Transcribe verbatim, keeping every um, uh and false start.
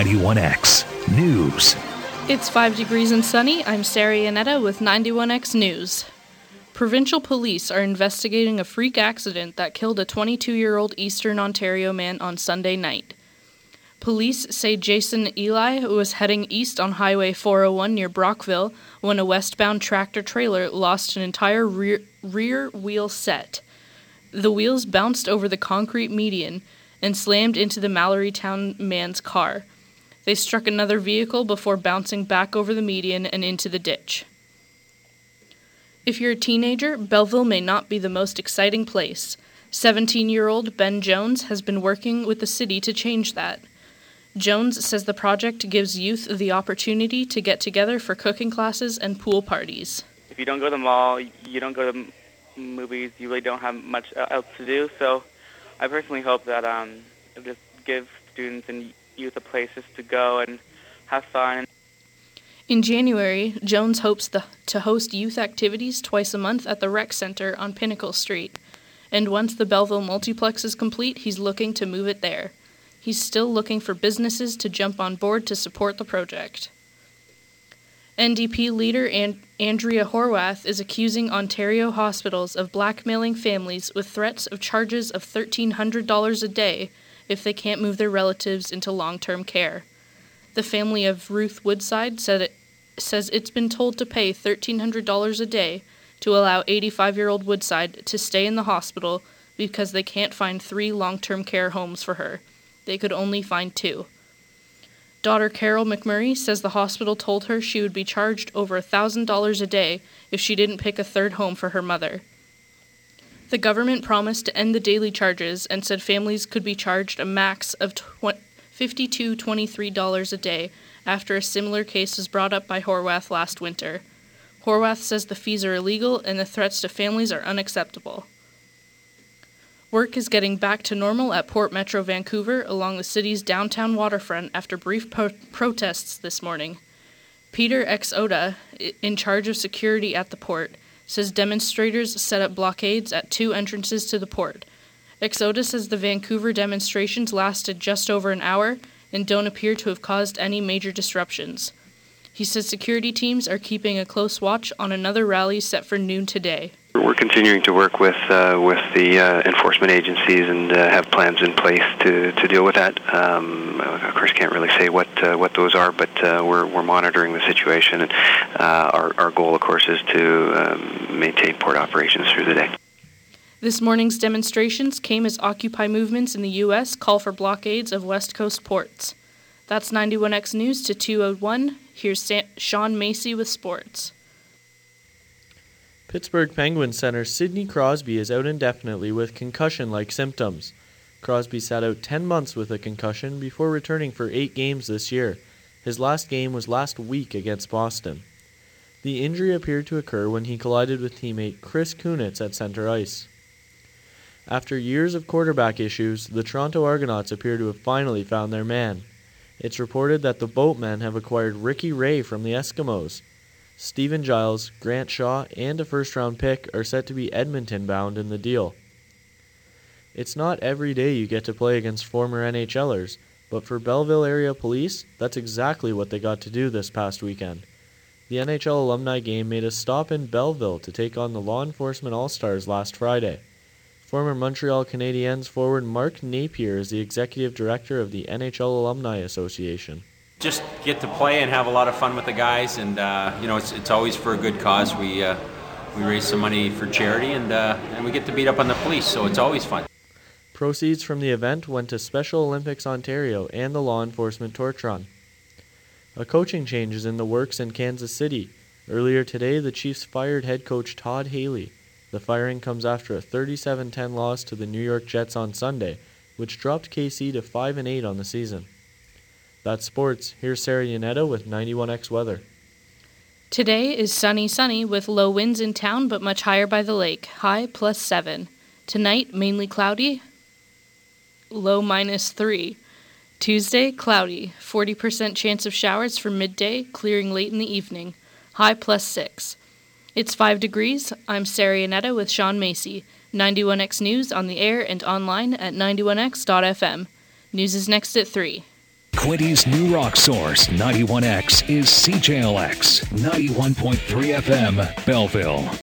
ninety-one X News. It's five degrees and sunny. I'm Sarah Yanetta with ninety-one X News. Provincial police are investigating a freak accident that killed a twenty-two-year-old Eastern Ontario man on Sunday night. Police say Jason Eli was heading east on Highway four oh one near Brockville when a westbound tractor-trailer lost an entire rear, rear wheel set. The wheels bounced over the concrete median and slammed into the Mallorytown man's car. They struck another vehicle before bouncing back over the median and into the ditch. If you're a teenager, Belleville may not be the most exciting place. seventeen-year-old Ben Jones has been working with the city to change that. Jones says the project gives youth the opportunity to get together for cooking classes and pool parties. If you don't go to the mall, you don't go to m- movies, you really don't have much else to do. So I personally hope that um, it just gives students and youth a place just to go and have fun. In January, Jones hopes the, to host youth activities twice a month at the Rec Center on Pinnacle Street. And once the Belleville Multiplex is complete, he's looking to move it there. He's still looking for businesses to jump on board to support the project. N D P leader An- Andrea Horwath is accusing Ontario hospitals of blackmailing families with threats of charges of thirteen hundred dollars a day if they can't move their relatives into long-term care. The family of Ruth Woodside said it, says it's been told to pay thirteen hundred dollars a day to allow eighty-five-year-old Woodside to stay in the hospital because they can't find three long-term care homes for her. They could only find two. Daughter Carol McMurray says the hospital told her she would be charged over one thousand dollars a day if she didn't pick a third home for her mother. The government promised to end the daily charges and said families could be charged a max of fifty-two dollars and twenty-three cents a day after a similar case was brought up by Horwath last winter. Horwath says the fees are illegal and the threats to families are unacceptable. Work is getting back to normal at Port Metro Vancouver along the city's downtown waterfront after brief pro- protests this morning. Peter Exoda, in charge of security at the port, says demonstrators set up blockades at two entrances to the port. Exoda says the Vancouver demonstrations lasted just over an hour and don't appear to have caused any major disruptions. He says security teams are keeping a close watch on another rally set for noon today. We're continuing to work with uh, with the uh, enforcement agencies and uh, have plans in place to, to deal with that. Um, of course, can't really say what uh, what those are, but uh, we're we're monitoring the situation. And uh, our our goal, of course, is to um, maintain port operations through the day. This morning's demonstrations came as Occupy movements in the U S call for blockades of West Coast ports. That's ninety-one X News to two oh one. Here's Sa- Sean Macy with sports. Pittsburgh Penguins center Sidney Crosby is out indefinitely with concussion-like symptoms. Crosby sat out ten months with a concussion before returning for eight games this year. His last game was last week against Boston. The injury appeared to occur when he collided with teammate Chris Kunitz at center ice. After years of quarterback issues, the Toronto Argonauts appear to have finally found their man. It's reported that the Boatmen have acquired Ricky Ray from the Eskimos. Stephen Giles, Grant Shaw, and a first-round pick are set to be Edmonton-bound in the deal. It's not every day you get to play against former NHLers, but for Belleville area police, that's exactly what they got to do this past weekend. The N H L alumni game made a stop in Belleville to take on the Law Enforcement All-Stars last Friday. Former Montreal Canadiens forward Mark Napier is the executive director of the N H L Alumni Association. Just get to play and have a lot of fun with the guys, and uh, you know it's it's always for a good cause. We uh, we raise some money for charity, and uh, and we get to beat up on the police, so it's always fun. Proceeds from the event went to Special Olympics Ontario and the Law Enforcement Torch Run. A coaching change is in the works in Kansas City. Earlier today, the Chiefs fired head coach Todd Haley. The firing comes after a thirty-seven ten loss to the New York Jets on Sunday, which dropped K C to five and eight on the season. That's sports. Here's Sarah Yanetta with ninety-one X Weather. Today is sunny, sunny with low winds in town but much higher by the lake. High plus seven. Tonight, mainly cloudy. Low minus three. Tuesday, cloudy. forty percent chance of showers for midday, clearing late in the evening. High plus six. It's five degrees. I'm Sarah Yanetta with Sean Macy. ninety-one X News on the air and online at ninety-one x dot f m. News is next at three. Quinty's new rock source, ninety-one X, is C J L X, ninety-one point three F M, Belleville.